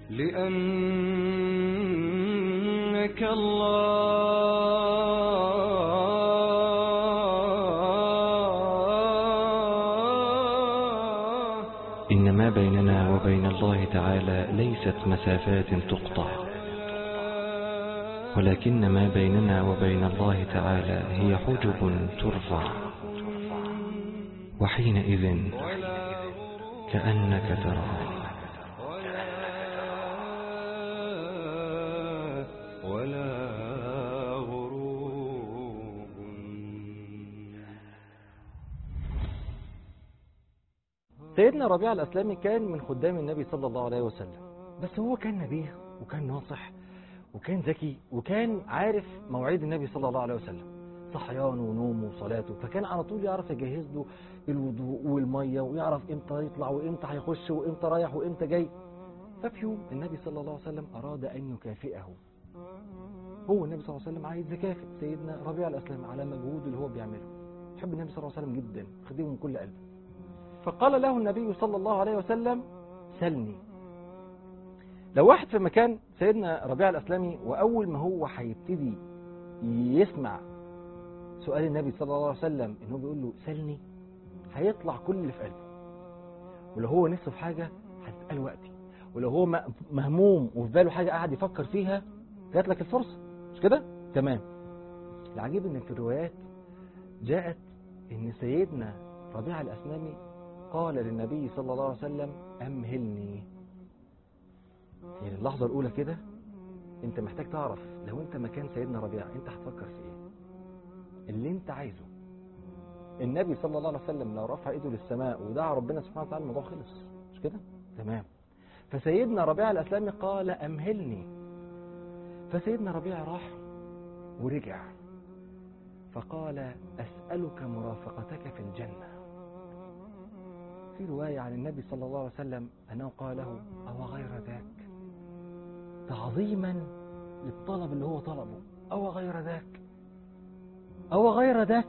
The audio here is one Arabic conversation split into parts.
لأنك الله. إن ما بيننا وبين الله تعالى ليست مسافات تقطع، ولكن ما بيننا وبين الله تعالى هي حجب ترفع، وحينئذ كأنك تراه. ولا غروب. سيدنا ربيعة الأسلمي كان من خدام النبي صلى الله عليه وسلم، بس هو كان نبيه وكان ناصح وكان ذكي وكان عارف مواعيد النبي صلى الله عليه وسلم، صحيانه ونومه وصلاته، فكان على طول يعرف يجهز له الوضوء والمية ويعرف امتى يطلع وامتى هيخش وامتى رايح وامتى جاي. ففي يوم النبي صلى الله عليه وسلم أراد أن يكافئه. هو النبي صلى الله عليه وسلم عايز يكافئ سيدنا ربيعة الأسلمي على مجهوده اللي هو بيعمله، يحب النبي صلى الله عليه وسلم جدا، خديه من كل قلبه. فقال له النبي صلى الله عليه وسلم: سلني. لو واحد في مكان سيدنا ربيعة الأسلمي وأول ما هو هيبتدي يسمع سؤال النبي صلى الله عليه وسلم إنه بيقول له سلني، هيطلع كل اللي في قلبه. ولو هو نفسه في حاجة هتسأله وقتي، ولو هو مهموم وفي باله حاجة قاعد يفكر فيها جات لك الفرصة، مش كده؟ تمام. العجيب إن في الروايات جاءت إن سيدنا ربيعة الأسلمي قال للنبي صلى الله عليه وسلم: أمهلني. يعني اللحظة الأولى كده أنت محتاج تعرف لو أنت مكان سيدنا ربيعة أنت هتفكر في إيه؟ اللي أنت عايزه. النبي صلى الله عليه وسلم لو رفع إيده للسماء ودعا ربنا سبحانه وتعالى الموضوع خلص، مش كده؟ تمام. فسيدنا ربيعة الأسلمي قال: أمهلني. فسيدنا ربيعة راح ورجع فقال: أسألك مرافقتك في الجنة. في رواية عن النبي صلى الله عليه وسلم أنه قال له: أو غير ذاك، تعظيما للطلب اللي هو طلبه. أو غير ذاك، أو غير ذاك،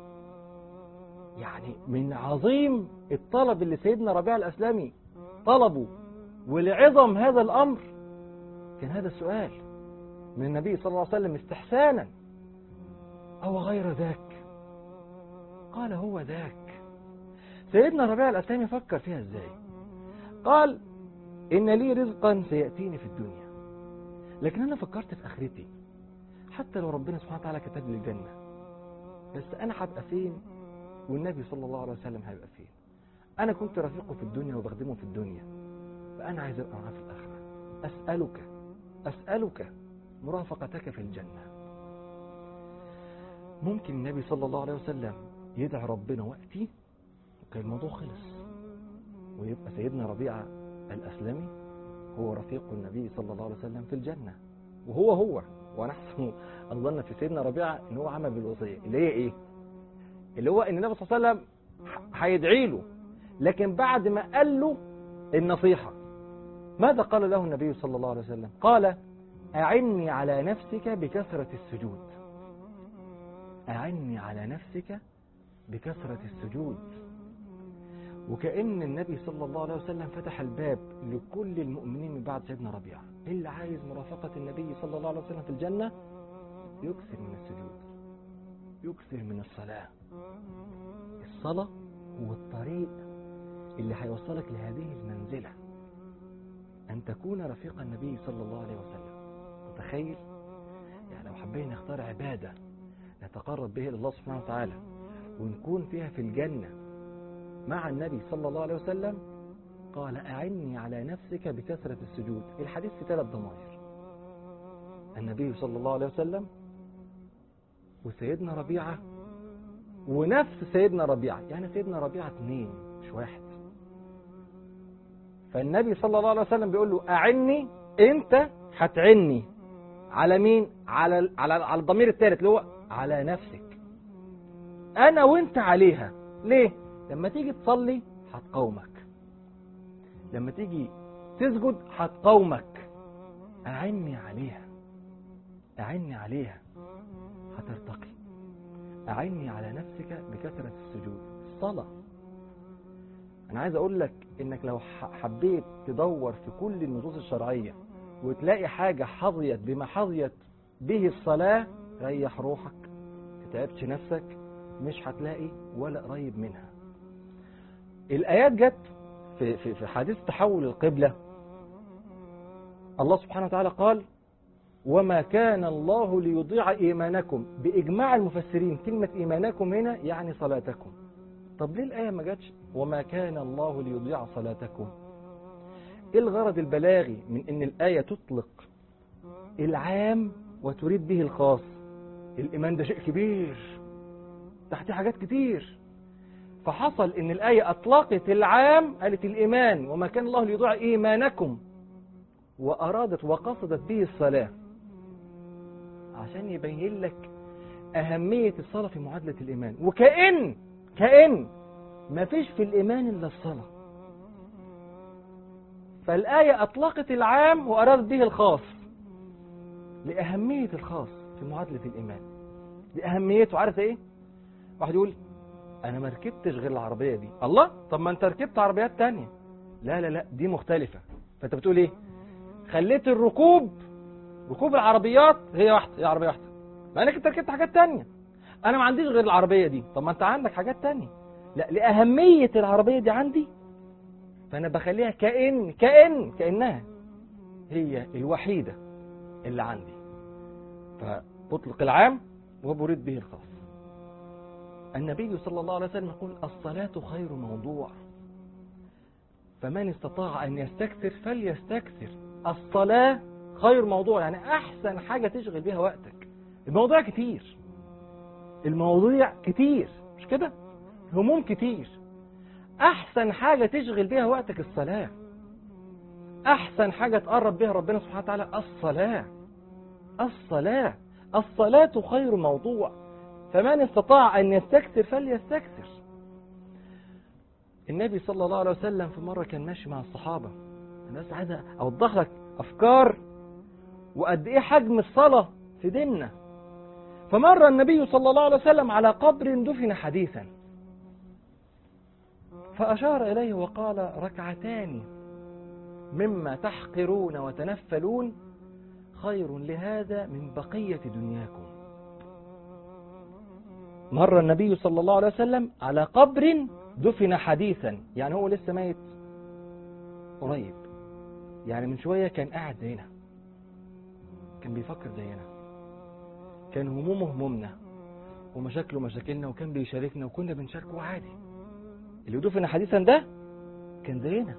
يعني من عظيم الطلب اللي سيدنا ربيعة الأسلمي طلبه ولعظم هذا الأمر كان هذا السؤال من النبي صلى الله عليه وسلم استحسانا: أو غير ذاك. قال: هو ذاك. سيدنا ربيعة الأسلمي فكر فيها ازاي؟ قال: إن لي رزقا سيأتيني في الدنيا، لكن أنا فكرت في آخرتي. حتى لو ربنا سبحانه وتعالى كتب لي الجنة، بس أنا هبقى فين والنبي صلى الله عليه وسلم هيبقى فين؟ أنا كنت رفيقه في الدنيا وبخدمه في الدنيا، فأنا عايز أبقى معاه في الآخرة. أسألك مرافقتك في الجنة. ممكن النبي صلى الله عليه وسلم يدعي ربنا وقتي وكان الموضوع خلص، ويبقى سيدنا ربيعة الأسلمي هو رفيق النبي صلى الله عليه وسلم في الجنة. وهو ونحن أظن في سيدنا ربيعة إن هو عمل بالوصية اللي هي إيه؟ اللي هو إن النبي صلى الله عليه وسلم هيدعي له، لكن بعد ما قال له النصيحة ماذا قال له النبي صلى الله عليه وسلم؟ قال: أعني على نفسك بكثرة السجود. أعني على نفسك بكثرة السجود. وكأن النبي صلى الله عليه وسلم فتح الباب لكل المؤمنين من بعد سيدنا ربيعة. اللي عايز مرافقة النبي صلى الله عليه وسلم في الجنة يكثر من السجود، يكثر من الصلاة. الصلاة هو الطريق اللي هيوصلك لهذه المنزلة، أن تكون رفيق النبي صلى الله عليه وسلم. متخيل؟ يعني لو حبينا نختار عبادة نتقرب به إلى الله سبحانه وتعالى ونكون فيها في الجنة مع النبي صلى الله عليه وسلم، قال: أعني على نفسك بكثرة السجود. الحديث في 3 ضمائر: النبي صلى الله عليه وسلم وسيدنا ربيعة ونفس سيدنا ربيعة، يعني سيدنا ربيعة 2 مش 1. فالنبي صلى الله عليه وسلم بيقول له: أعني، أنت هتعني على مين؟ على الضمير الثالث اللي هو على نفسك. أنا وأنت عليها. ليه؟ لما تيجي تصلي هتقومك، لما تيجي تسجد هتقومك. أعني عليها، أعني عليها هترتقي. أعني على نفسك بكثرة السجود. الصلاة أنا عايز أقول لك إنك لو حبيت تدور في كل النصوص الشرعية وتلاقي حاجة حظيت بما حظيت به الصلاة، ريح روحك، تتعبش نفسك، مش هتلاقي ولا قريب منها. الآيات جت في حديث تحول القبلة. الله سبحانه وتعالى قال: وما كان الله ليضيع إيمانكم. بإجماع المفسرين كلمة إيمانكم هنا يعني صلاتكم. طب ليه الآية ما جاتش وما كان الله ليضيع صلاتكم؟ إيه الغرض البلاغي من إن الآية تطلق العام وتريد به الخاص؟ الإيمان ده شيء كبير، تحتيه حاجات كتير، فحصل إن الآية أطلقت العام، قالت الإيمان وما كان الله ليضيع إيمانكم، وأرادت وقصدت به الصلاة، عشان يبين لك أهمية الصلاة في معادلة الإيمان. وكأن ما فيش في الإيمان إلا الصلاة. فالآية أطلقت العام وأرادت به الخاص لأهمية الخاص في معادلة الإيمان، لأهميته. عارف إيه؟ واحد يقول: أنا ما ركبتش غير العربية دي. الله، طب ما أنت ركبت عربيات تانية. لا دي مختلفة. فأنت بتقول إيه؟ خليت ركوب العربيات هي واحدة، هي عربية واحدة، مع انك انت ركبت حاجات تانية. انا ما عنديش غير العربية دي. طب ما انت عندك حاجات تانية. لا، لأهمية العربية دي عندي، فانا بخليها كأنها هي الوحيدة اللي عندي، فبطلق العام وبريد به الخاص. النبي صلى الله عليه وسلم يقول: الصلاة خير موضوع، فمن استطاع ان يستكثر فليستكثر. الصلاة خير موضوع، يعني أحسن حاجة تشغل بيها وقتك. المواضيع كتير، مش كده؟ هموم كتير. أحسن حاجة تشغل بيها وقتك الصلاة. أحسن حاجة تقرب بيها ربنا سبحانه وتعالى الصلاة خير موضوع، فمن استطاع أن يستكثر فليستكثر. النبي صلى الله عليه وسلم في مرة كان ماشي مع الصحابة. أنا بس عايز أوضح لك أفكار وقد إيه حجم الصلاة في ديننا. فمر النبي صلى الله عليه وسلم على قبر دفن حديثا، فأشار إليه وقال: ركعتان مما تحقرون وتنفلون خير لهذا من بقية دنياكم. مر النبي صلى الله عليه وسلم على قبر دفن حديثا، يعني هو لسه ميت قريب، يعني من شوية كان قاعد زينا، كان بيفكر زينا، كان همومه همومنا ومشاكله مشاكلنا، وكان بيشاركنا وكنا بنشاركه عادي. اللي دفن حديثا ده كان زينا.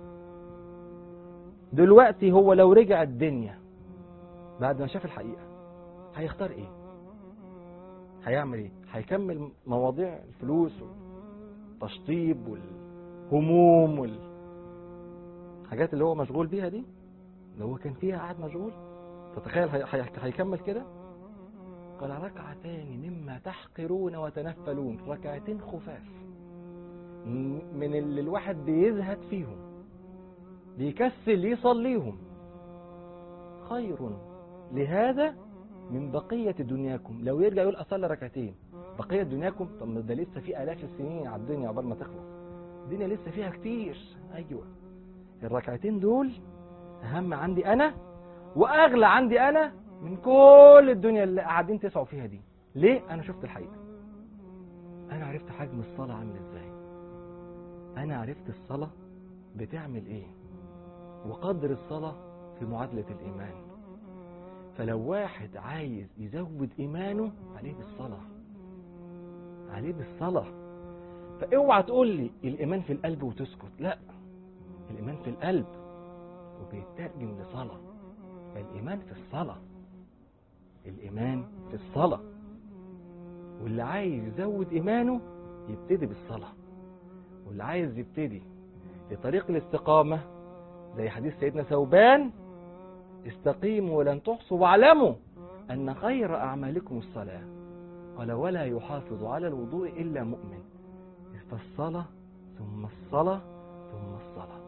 دلوقتي هو لو رجع الدنيا بعد ما شاف الحقيقة هيختار ايه؟ هيعمل ايه؟ هيكمل مواضيع الفلوس والتشطيب والهموم والحاجات اللي هو مشغول بيها دي، اللي هو كان فيها قاعد مشغول؟ تتخيل هيكمل كده؟ قال: ركعتان مما تحقرون وتنفلون، ركعتين خفاف من اللي الواحد بيزهد فيهم، بيكسل يصليهم، خير لهذا من بقية دنياكم. لو يرجع يقول أصلي ركعتين بقية دنياكم، طب ده لسه في آلاف السنين على الدنيا عقبال ما تخلص، الدنيا لسه فيها كتير. أيوة، الركعتين دول أهم عندي أنا وأغلى عندي أنا من كل الدنيا اللي قاعدين تسعوا فيها دي. ليه؟ أنا شفت الحقيقة، أنا عرفت حجم الصلاة عامل إزاي، أنا عرفت الصلاة بتعمل إيه، وقدر الصلاة في معادلة الإيمان. فلو واحد عايز يزود إيمانه عليه بالصلاة. فاوعى تقول لي الإيمان في القلب وتسكت، لا، الإيمان في القلب وبيترجم لصلاة. الإيمان في الصلاة، واللي عايز يزود إيمانه يبتدي بالصلاة، واللي عايز يبتدي لطريق الاستقامة زي حديث سيدنا ثوبان: استقيموا ولن تحصوا واعلموا أن خير أعمالكم الصلاة. قال: ولا يحافظ على الوضوء إلا مؤمن. فالصلاة ثم الصلاة ثم الصلاة.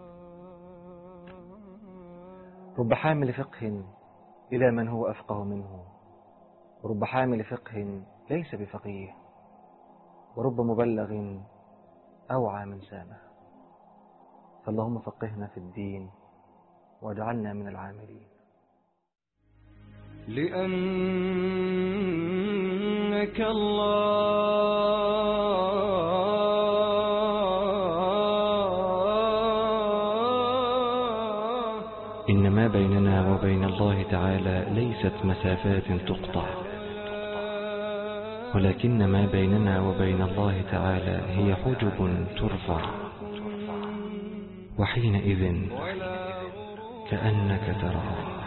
رب حامل فقه إلى من هو أفقه منه، ورب حامل فقه ليس بفقيه، ورب مبلغ أوعى من سامه. فاللهم فقهنا في الدين واجعلنا من العاملين. لأنك الله إن ما بيننا وبين الله تعالى ليست مسافات تقطع، ولكن ما بيننا وبين الله تعالى هي حجب ترفع، وحينئذ كأنك تراه.